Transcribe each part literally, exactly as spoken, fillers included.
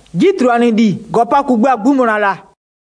Jitrani di gopa kugba gumuna la.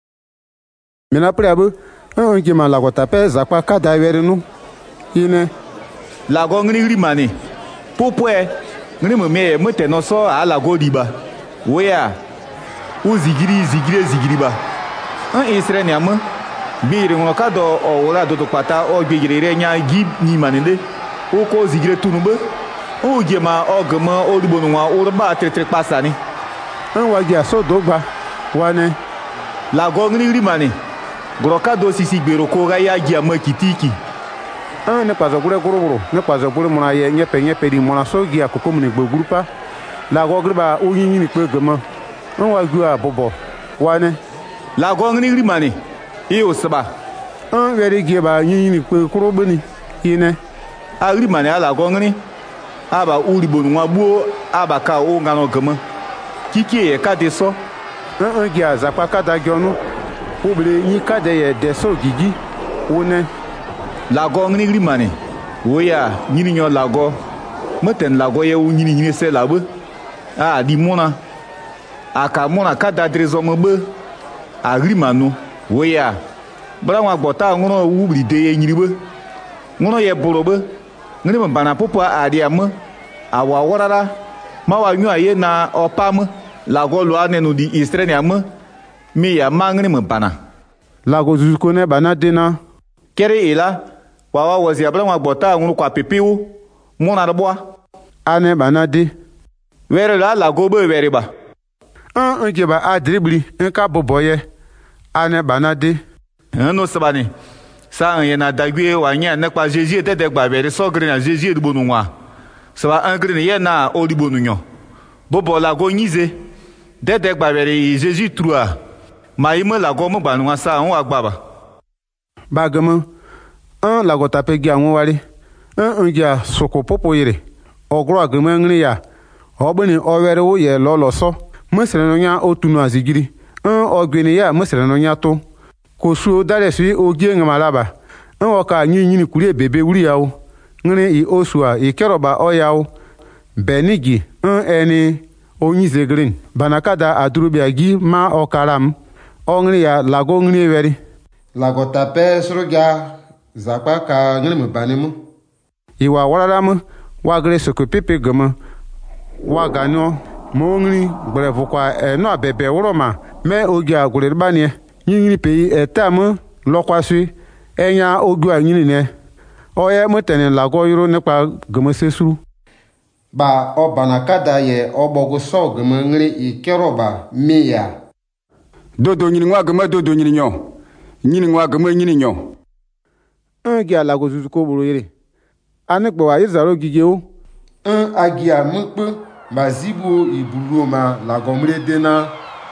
Mina preabu on ki ma la ko tape zakwa kada werinu ine la go ngri ngri mane popwe ngri mo me mo te no so ala go diba wea u zigiri zigiri zigiri ba an isre ni am biri ngo ka do o wala do to pata o gbegire re nya gi ni mane de o ko zigire tunube o je ma o gama o ribo no wa o ba tretre pasa ni an wa gi aso dogba wane la go ngri ngri mane Groka do sisi gbero ko ga ya gi ama kitiki an ne pazo gure guru ne pazo gure mona ye nyepe nyepe di mona so gi akoko mni gbe grupa la go griba o yin ni pe gama an wa gu abobo wane la go ngri ngri mane e o saba an were gi ba yin ni pe kuro beni ine agri mane ala go ngri aba uri bonu nwa gbuo aba ka o ngano gama kiki ye ka de so an an gi azapa kada gionu Pobre yi kade ye deso gigi one lago ngni ngri mane oya nyini nyo lago meten lago ye u nyini nyini se labe a di mona aka mona kada drezo mbe agri manu oya bra wa gbota ngono wubri de ye nyiri be ngono ye borobe ngni mbana popo adi am awa warara ma wa nyu aye na opam lago lo anenu di istreni am mi ya mangni mo bana la go zuko ne bana dena kere ila wa wa wazi abla wa gbota ngunu kwa pepiu mo na doa ane bana de were la la go be were ba an an je ba adribli en ka boboye ane bana de no sabani sa an ye na dagwe wa nya na kwa jeje te de gba were so gre na jeje du bonu wa saba an gre ye na odi bonu nyo bobo la go nyize de de gba were jeje trua ma yime la go mo gbanu asa won agbaba bagama an la go tape gi awon wari an an ja soko popo yire ogro agama ngri ya ogbeni owere wo ye lolo so mesere no nya otunu azigiri an ogbeni ya mesere no nya to ko su dare si ogie ngamalaba an o ka nyi nyi kuri ebebe wuri yawo ngri i osua i keroba oyawo benigi an eni onyize green banakada adurubia gi ma okaram ongri ya lago ngri weri lago tape sroga zakpa ka ngri mbanimu iwa wararam wa gre soko pepe gama wa gano mo ngri brevu kwa e no bebe woroma me ogi agure banie nyingri pe etam lokwasi enya ogu anyini ne oye mutene lago yiro nepa gama sesuru ba obanakada ye obogo so gama ngri ikeroba miya dodo nyini ngwa gama dodo nyini nyo nyini ngwa gama nyini nyo an gi ala go zuzu ko buru yire anigbo wa izaro gige o an agia mpe mazibu ibulu ma lagomre dena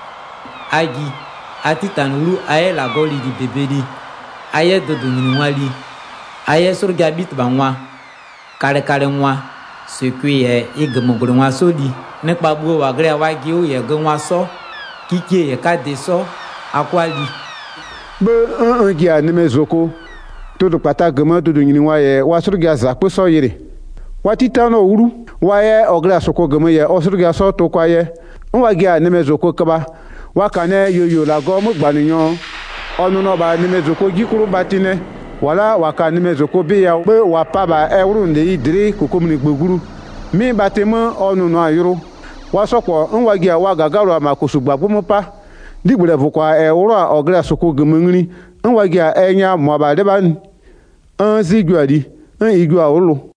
Agi ati tanulu aye lagoli di bebedi aye dodo nyini nwali aye surga bit banwa kare kare nwa sekwi ye igemogoro nwa sodi nepa buo wa gre wa gi o ye ge nwa so kiki ye ka de so akwali be an an gi anime zoko todo pata gama dodo nyini wa ye wa surga zakpo so yire watita no uru wa ye ogra soko gama ye o surga so to kwa ye nwa gi anime zoko kaba wa kane yoyo la go mo gbanuyan onu no ba ni mezoko gikuru batine wala wa ka ni mezoko be ya pe wa pa ba ewru nde idire kokomni gboguru mi batemo onu no ayuru wa sopo nwa gi wa gagaru amakosu gbagbo mo pa digbere vukwa ewru a ogra soko gumngri nwa gi enya mo ba de ban an zigwadi an igwa olu